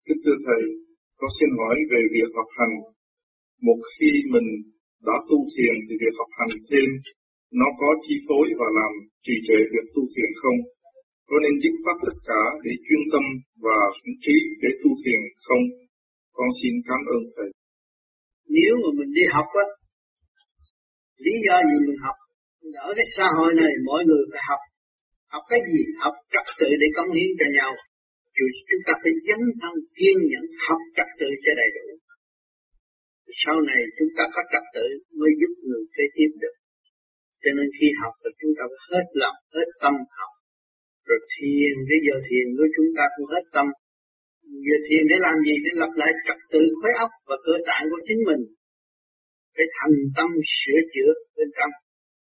Kính thưa Thầy, con xin hỏi về việc học hành. Một khi mình đã tu thiền thì việc học hành thêm nó có chi phối và làm trì trệ việc tu thiền không? Có nên dứt khoát tất cả để chuyên tâm và sủng trí để tu thiền không? Con xin cảm ơn Thầy. Nếu mà mình đi học á, lý do gì mình học? Ở cái xã hội này mọi người phải học. Học cái gì? Học trật tự để cống hiến cho nhau. Chúng ta phải dấn thân kiên nhẫn học trật tự cho đầy đủ. Sau này chúng ta có trật tự mới giúp người kế tiếp được. Cho nên khi học thì chúng ta phải hết lòng, hết tâm học. Rồi thiền, bây giờ thiền của chúng ta cũng hết tâm. Giờ thiền để làm gì? Để lập lại trật tự khối óc và cơ tạng của chính mình. Phải thành tâm sửa chữa bên trong.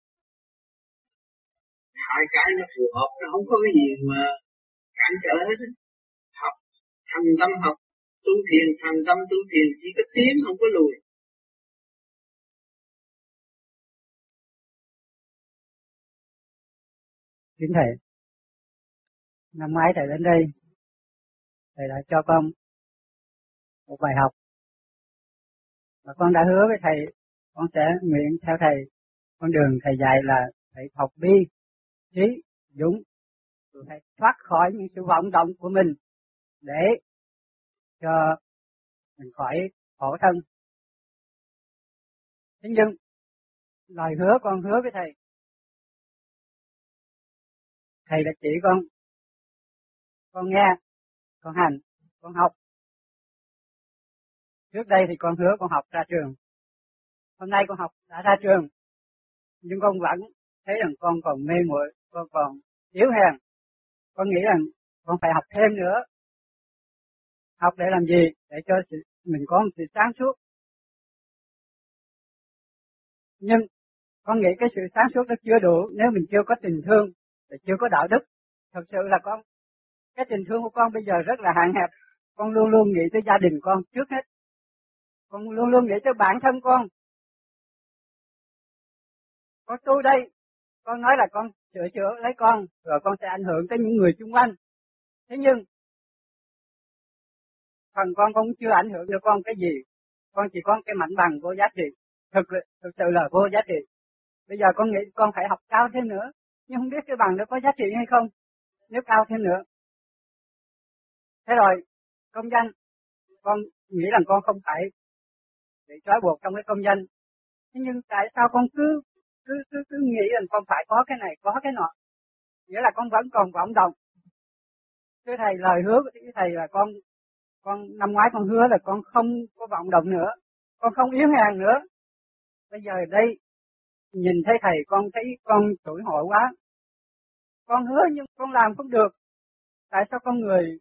Hai cái nó phù hợp, nó không có cái gì mà cản trở hết. Học, thành tâm học, tu thiền, thành tâm tu thiền, chỉ có tiến không có lùi. Kính Thầy, năm ngoái Thầy đến đây, Thầy đã cho con một bài học. Và con đã hứa với Thầy, con sẽ nguyện theo Thầy. Con đường Thầy dạy là Thầy học bi, trí, dũng. Rồi Thầy thoát khỏi những sự vọng động của mình để cho mình khỏi khổ thân. Thế nhưng, lời hứa con hứa với Thầy, Thầy đã chỉ con nghe, con hành, con học. Trước đây thì con hứa con học ra trường. Hôm nay con học đã ra trường. Nhưng con vẫn thấy rằng con còn mê muội, con còn yếu hèn. Con nghĩ rằng con phải học thêm nữa. Học để làm gì? Để cho mình có một sự sáng suốt. Nhưng con nghĩ cái sự sáng suốt đó chưa đủ nếu mình chưa có tình thương, và chưa có đạo đức. Thật sự là cái tình thương của con bây giờ rất là hạn hẹp. Con luôn luôn nghĩ tới gia đình con trước hết. Con luôn luôn nghĩ tới bản thân con. Con tu đây, con nói là con sửa chữa lấy con, rồi con sẽ ảnh hưởng tới những người xung quanh. Thế nhưng, phần con cũng chưa ảnh hưởng được con cái gì. Con chỉ có cái mảnh bằng vô giá trị. Thực sự là vô giá trị. Bây giờ con nghĩ con phải học cao thêm nữa. Nhưng không biết cái bằng đó có giá trị hay không, nếu cao thêm nữa. Thế rồi, công danh, con nghĩ rằng con không phải bị trói buộc trong cái công danh. Thế nhưng tại sao con cứ nghĩ rằng con phải có cái này, có cái nọ. Nghĩa là con vẫn còn vọng động. Thưa Thầy, lời hứa của Thầy là con năm ngoái con hứa là con không có vọng động nữa. Con không yếu hèn nữa. Bây giờ đây, nhìn thấy Thầy con thấy con tủi hổ quá. Con hứa nhưng con làm không được. Tại sao con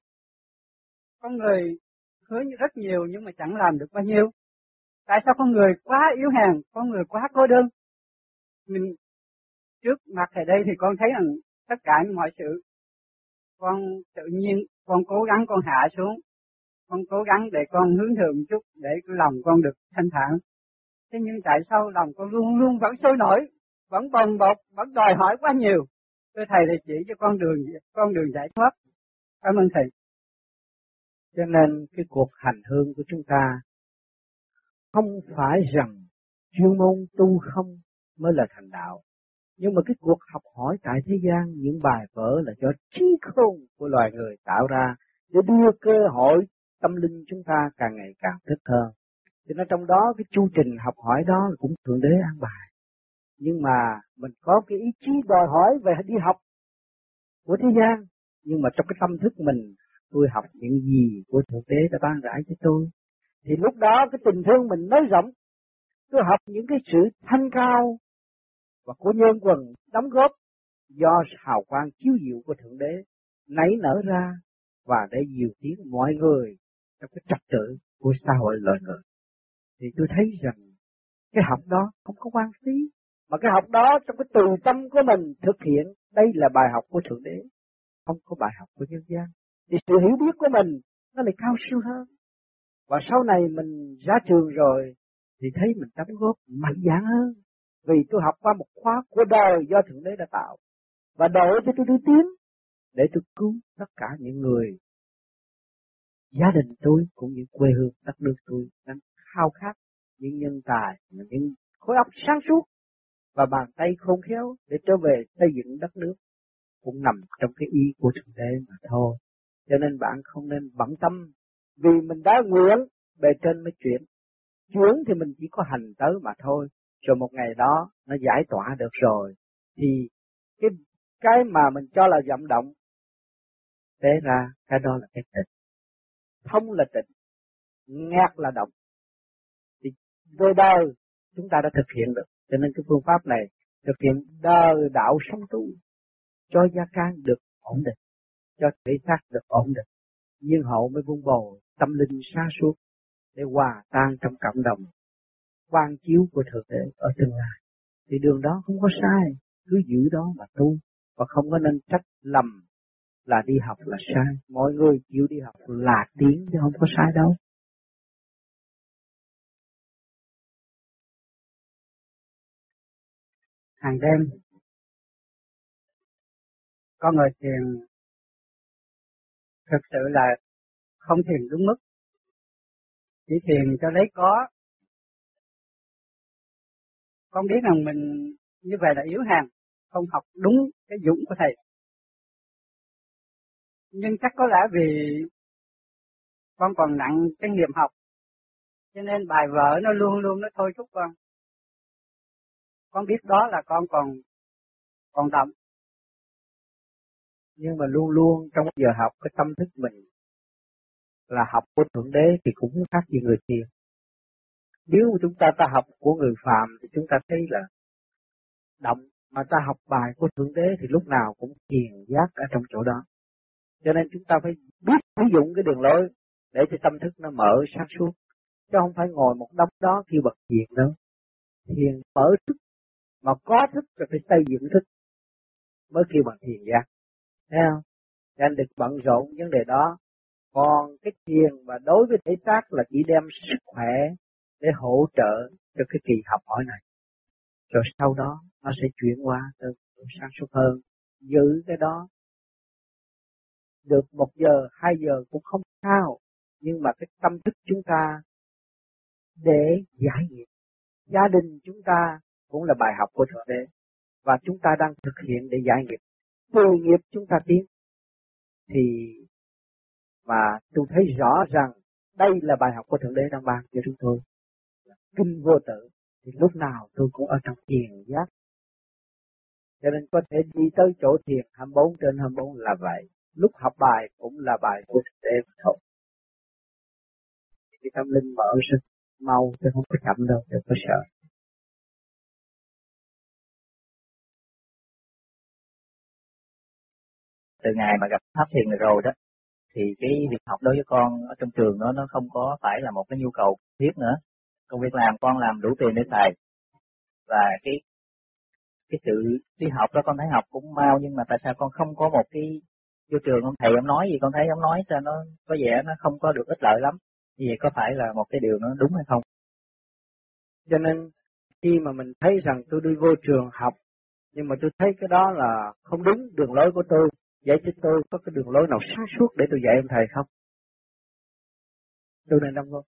người hứa rất nhiều nhưng mà chẳng làm được bao nhiêu? Tại sao con người quá yếu hèn, con người quá cô đơn? Mình trước mặt Thầy đây thì con thấy rằng tất cả mọi sự con tự nhiên, con cố gắng con hạ xuống, con cố gắng để con hướng thượng chút để cái lòng con được thanh thản. Thế nhưng tại sao lòng con luôn luôn vẫn sôi nổi, vẫn bồng bột, vẫn đòi hỏi quá nhiều? Thưa Thầy thì chỉ cho con đường giải thoát. Cảm ơn Thầy. Cho nên cái cuộc hành hương của chúng ta không phải rằng chuyên môn tu không mới là thành đạo. Nhưng mà cái cuộc học hỏi tại thế gian, những bài vở là cho trí khôn của loài người tạo ra để đưa cơ hội tâm linh chúng ta càng ngày càng thức hơn. Cho nên trong đó cái chu trình học hỏi đó cũng Thượng Đế an bài. Nhưng mà mình có cái ý chí đòi hỏi về đi học của thế gian. Nhưng mà trong cái tâm thức mình, tôi học những gì của Thượng Đế đã ban rãi cho tôi. Thì lúc đó cái tình thương mình nới rộng. Tôi học những cái sự thanh cao và của nhân quần đóng góp do hào quang chiếu diệu của Thượng Đế nảy nở ra và để dìu tiến mọi người trong cái trật tự của xã hội loài người. Thì tôi thấy rằng cái học đó không có quan phí, mà cái học đó trong cái từ tâm của mình thực hiện, đây là bài học của Thượng Đế, không có bài học của nhân gian. Thì sự hiểu biết của mình nó lại cao siêu hơn. Và sau này mình ra trường rồi thì thấy mình đóng góp mạnh dạn hơn. Vì tôi học qua một khóa của đời do Thượng Đế đã tạo. Và đổi cho tôi đi tiến để tôi cứu tất cả những người gia đình tôi cũng như quê hương đất nước tôi đang khao khát những nhân tài, những khối óc sáng suốt và bàn tay khôn khéo để trở về xây dựng đất nước, cũng nằm trong cái ý của Thượng Đế mà thôi. Cho nên bạn không nên bận tâm, vì mình đã nguyện bề trên mới chuyển thì mình chỉ có hành tới mà thôi. Rồi một ngày đó nó giải tỏa được rồi thì cái mà mình cho là vận động, thế ra cái đó là cái tịnh. Thông là tịnh, ngát là động. Thì đời đời chúng ta đã thực hiện được. Cho nên cái phương pháp này thực hiện đời đạo sống tu, cho gia can được ổn định, cho thể xác được ổn định, nhiên hậu mới vun bồi tâm linh sáng suốt để hòa tan trong cộng đồng, quang chiếu của Thượng Đế ở tương lai. Thì đường đó không có sai, cứ giữ đó mà tu, và không có nên trách lầm là đi học là sai. Mọi người chịu đi học là tiến chứ không có sai đâu. Hàng đêm có người thiền thực sự là không thiền đúng mức, chỉ thiền cho lấy có. Con biết rằng mình như vậy là yếu hèn, không học đúng cái dũng của thầy. Nhưng chắc có lẽ vì con còn nặng cái nghiệp học, cho nên bài vở nó luôn luôn nó thôi thúc con. Con biết đó là con còn đậm. Nhưng mà luôn luôn trong giờ học cái tâm thức mình là học của Thượng Đế thì cũng khác gì người thiền. Nếu chúng ta học của người phàm thì chúng ta thấy là động, mà ta học bài của Thượng Đế thì lúc nào cũng thiền giác ở trong chỗ đó. Cho nên chúng ta phải biết sử dụng cái đường lối để cho tâm thức nó mở sáng suốt, chứ không phải ngồi một đống đó khi bật thiền đâu. Thiền mở thức, mà có thức rồi phải xây dựng thức mới kêu bằng thiền giác. Thấy không? Nên đừng bận rộn vấn đề đó. Còn cái thiền và đối với thể xác là chỉ đem sức khỏe để hỗ trợ cho cái kỳ học hỏi này. Rồi sau đó nó sẽ chuyển qua tới sáng suốt hơn. Giữ cái đó được 1 giờ, 2 giờ cũng không sao. Nhưng mà cái tâm thức chúng ta để giải nghiệp. Gia đình chúng ta cũng là bài học của Thượng Đế. Và chúng ta đang thực hiện để giải nghiệp. Từ nghiệp chúng ta tiến. Thì mà tôi thấy rõ rằng đây là bài học của Thượng Đế đang ban cho chúng tôi. Kinh vô tự. Thì lúc nào tôi cũng ở trong thiền giác. Cho nên có thể đi tới chỗ thiền 24/24 là vậy. Lúc học bài cũng là bài của Thượng Đế thôi. Cái tâm linh mở rất mau chứ không có chậm đâu, đừng có sợ. Từ ngày mà gặp pháp thiền này rồi đó, thì cái việc học đối với con ở trong trường đó nó không có phải là một cái nhu cầu thiết nữa. Công việc làm con làm đủ tiền để xài, và cái sự đi học đó con thấy học cũng mau, nhưng mà tại sao con không có một cái vô trường ông thầy ông nói gì con thấy ông nói cho nó có vẻ nó không có được ích lợi lắm. Như vậy có phải là một cái điều nó đúng hay không? Cho nên khi mà mình thấy rằng tôi đi vô trường học, nhưng mà tôi thấy cái đó là không đúng đường lối của tôi, vậy chứ tôi có cái đường lối nào sáng suốt để tôi dạy ông thầy không? Tôi nên đóng góp.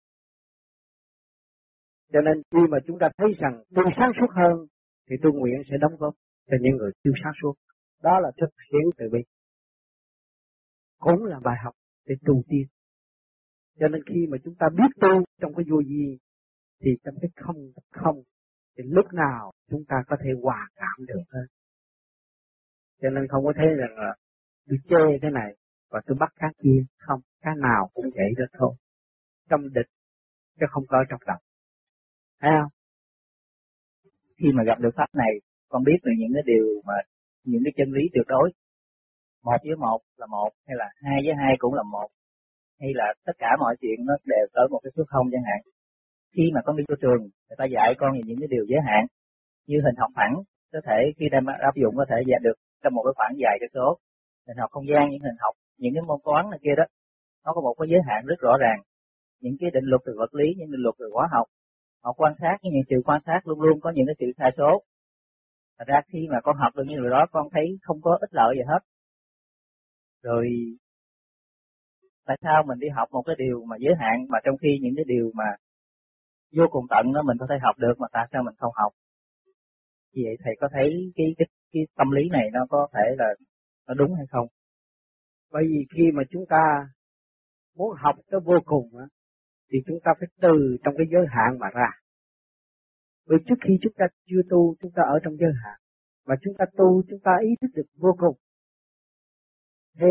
Cho nên khi mà chúng ta thấy rằng tôi sáng suốt hơn, thì tôi nguyện sẽ đóng góp cho những người chưa sáng suốt. Đó là thực hiện từ bi. Cũng là bài học để tu tiên. Cho nên khi mà chúng ta biết tu trong cái vô vi, thì trong cái không, thì lúc nào chúng ta có thể hòa cảm được hơn. Cho nên không có thấy rằng là tôi chê cái này và tôi bắt cái kia. Không, cái nào cũng vậy đó thôi. Trong địch chứ không có trong lòng. Thấy không? Khi mà gặp được pháp này, con biết được những cái điều mà những cái chân lý tuyệt đối. 1 với 1 là 1, hay là 2 với 2 cũng là 1, hay là tất cả mọi chuyện nó đều tới một cái số không chẳng hạn. Khi mà con đi vô trường, người ta dạy con về những cái điều giới hạn, như hình học phẳng, có thể khi đem áp dụng có thể dạy được trong một cái khoảng dài cái số. Hình học không gian, những hình học, những cái môn toán này kia đó, nó có một cái giới hạn rất rõ ràng. Những cái định luật về vật lý, những định luật về hóa học, họ quan sát, những sự quan sát luôn luôn có những cái sự sai số. Thật ra khi mà con học được như điều đó, con thấy không có ích lợi gì hết. Rồi Tại sao mình đi học một cái điều mà giới hạn mà trong khi những cái điều mà vô cùng tận đó mình có thể học được mà tại sao mình không học? Vì vậy thầy có thấy cái tâm lý này nó có thể là nó đúng hay không? Bởi vì khi mà chúng ta muốn học tới vô cùng á, thì chúng ta phải từ trong cái giới hạn mà ra. Bởi trước khi chúng ta chưa tu, chúng ta ở trong giới hạn. Mà chúng ta tu, chúng ta ý thức được vô cùng. Thì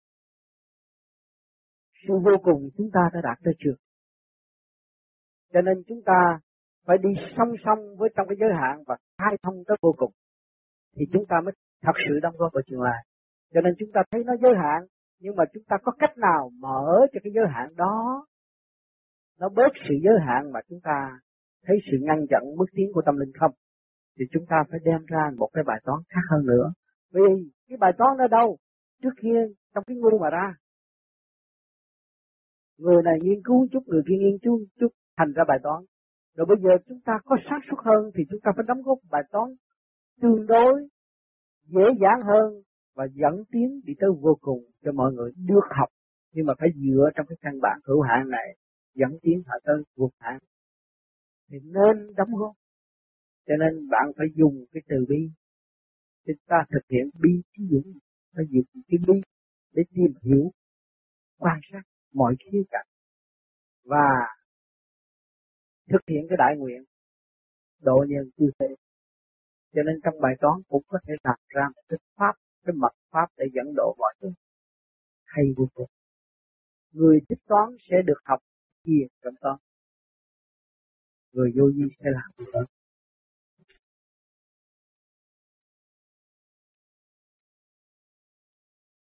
sự vô cùng chúng ta đã đạt tới chưa? Cho nên chúng ta phải đi song song với trong cái giới hạn và khai thông tới vô cùng. Thì chúng ta mới thật sự đóng góp vào tương lai. Cho nên chúng ta thấy nó giới hạn, nhưng mà chúng ta có cách nào mở cho cái giới hạn đó nó bớt sự giới hạn mà chúng ta thấy sự ngăn chặn bước tiến của tâm linh không? Thì chúng ta phải đem ra một cái bài toán khác hơn nữa. Vì cái bài toán ở đâu? Trước kia trong cái ngu mà ra. Người này nghiên cứu chút, người kia nghiên cứu chút, thành ra bài toán. Rồi bây giờ chúng ta có sáng suốt hơn thì chúng ta phải đóng góp bài toán tương đối dễ dàng hơn và dẫn tiến đi tới vô cùng cho mọi người được học. Nhưng mà phải dựa trong cái căn bản hữu hạn này dẫn tiến họ tới vô hạn. Thì nên đóng góp. Cho nên bạn phải dùng cái từ bi. Chúng ta thực hiện bi trí dũng, phải dùng cái bi để tìm hiểu, quan sát mọi khía cạnh và thực hiện cái đại nguyện độ nhân chư thế. Cho nên trong bài toán cũng có thể đặt ra một cái pháp, cái mật pháp để dẫn độ mọi thứ hay vô cùng. Người thích toán sẽ được học chia trong toán, người vô vi sẽ làm việc đó.